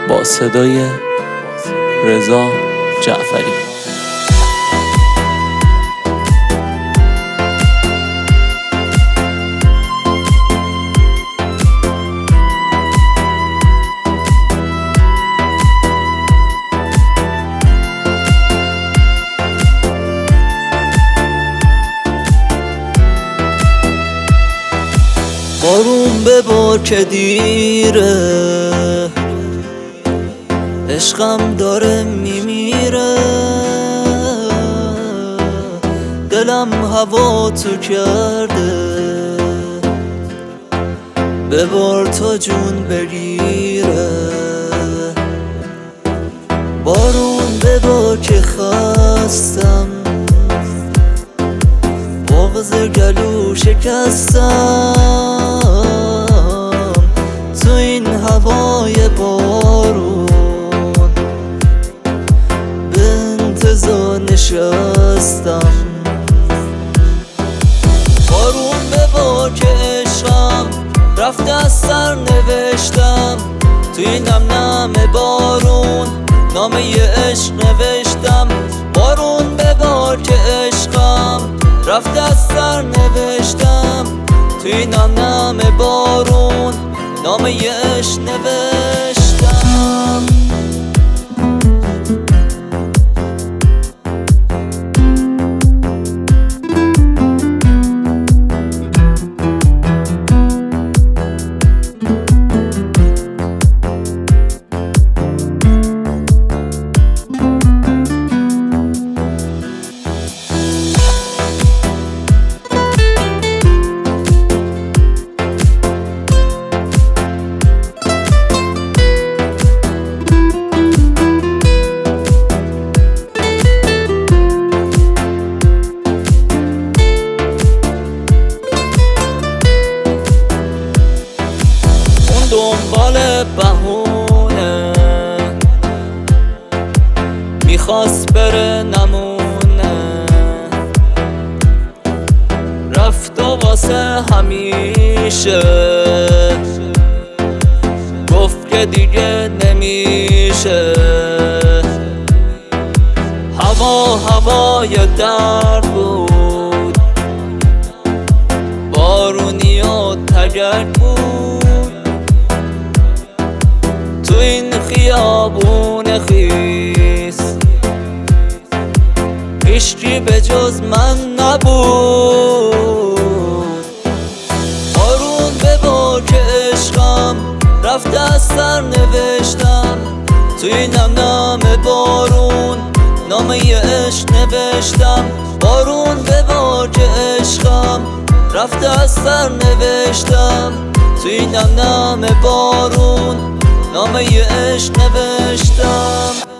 با صدای رضا جعفری. بارون ببار که دیره، عشقم داره میمیره، دلم هوا تو کرده، ببار تا جون بگیره. بارون ببار که خستم، بغض گلو شکستم، تو این هوای بارون به انتظار نشستم. بارون ببار که عشقم رفته از سر نوشتم، تو این نم بارون نامه ی عشق نوشتم. بارون ببار که عشقم رفته از سر نوشتم، تو این نم بارون نامه ی عشق نوشتم. دنبال بهونه میخواست بره نمونه، رفت و واسه همیشه گفت که دیگه نمیشه. هوای درد بود، بارونی و تگرگ بود، تو این خیابون خیس هیچکی به جز من نبود. بارون ببار که عشقم رفته از سر نوشتم، تو این نم بارون نامه ی عشق نوشتم. بارون ببار که عشقم رفته از سر نوشتم، تو این نم بارون نامه ی عشق نوشتم.